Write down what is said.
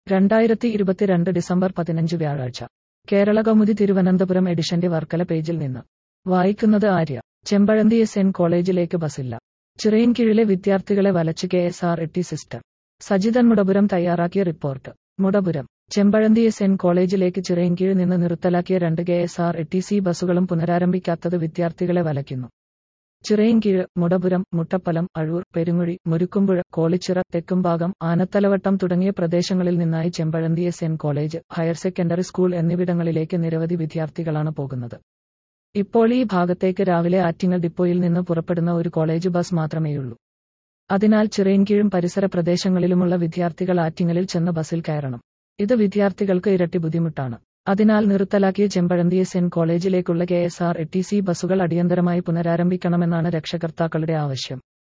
2022 December 15 വ്യാഴാഴ്ച. കേരളകൗമുദി തിരുവനന്തപുരം എഡിഷന്റെ വർക്കല പേജിൽ നിന്ന് വായിക്കുന്നത് ആര്യ. ചെമ്പഴന്തി എസ്.എൻ. കോളേജിലേക്ക് ബസില്ല. ചിറയിൻകീഴിലെ വിദ്യാർത്ഥികളെ വലച്ച് കെ.എസ്.ആർ.ടി. സിസ്റ്റർ. സജിതൻ മുടപുരം തയ്യാറാക്കിയ റിപ്പോർട്ട്. മുടപുരം. ചെമ്പഴന്തി എസ്.എൻ. കോളേജിലേക്ക് ചിറയിൻകീഴ് നിന്ന് നിർത്തലാക്കിയ 2 കെ.എസ്.ആർ.ടി.സി ബസുകളും പുനരാരംഭിക്കാത്തത് വിദ്യാർത്ഥികളെ വലയ്ക്കുന്നു. ചിറയിൻകീഴ്, മുടപുരം, മുട്ടപ്പലം, അഴൂർ, പെരുങ്ങുഴി, മുരുക്കുമ്പുഴ, കോളിച്ചിറ, തെക്കുംഭാഗം, ആനത്തലവട്ടം തുടങ്ങിയ പ്രദേശങ്ങളിൽ നിന്നായി Chempazhanthy SN. College, higher secondary school എന്നിവിടങ്ങളിലേക്ക് നിരവധി വിദ്യാർത്ഥികളാണ് പോകുന്നത്. ഇപ്പോൾ ഈ ഭാഗത്തേക്ക് രാവിലെ ആറ്റിങ്ങൽ ഡിപ്പോയിൽ നിന്ന് പുറപ്പെടുന്ന ഒരു കോളേജ് ബസ് മാത്രമേയുള്ളൂ. അതിനാൽ ചിറയിൻകീഴും പരിസര പ്രദേശങ്ങളിലുമുള്ള വിദ്യാർത്ഥികൾ ആറ്റിങ്ങലിൽ ചെന്ന് ബസിൽ കയറണം. ഇത് വിദ്യാർത്ഥികൾക്ക് ഇരട്ടി ബുദ്ധിമുട്ടാണ്. അതിനാൽ നിർത്തലാക്കിയ ചെമ്പഴന്തി എസ്.എൻ. കോളേജിലേക്കുള്ള കെ.എസ്.ആർ.ടി.സി ബസുകൾ അടിയന്തരമായി പുനരാരംഭിക്കണമെന്നാണ് രക്ഷകർത്താക്കളുടെ ആവശ്യം.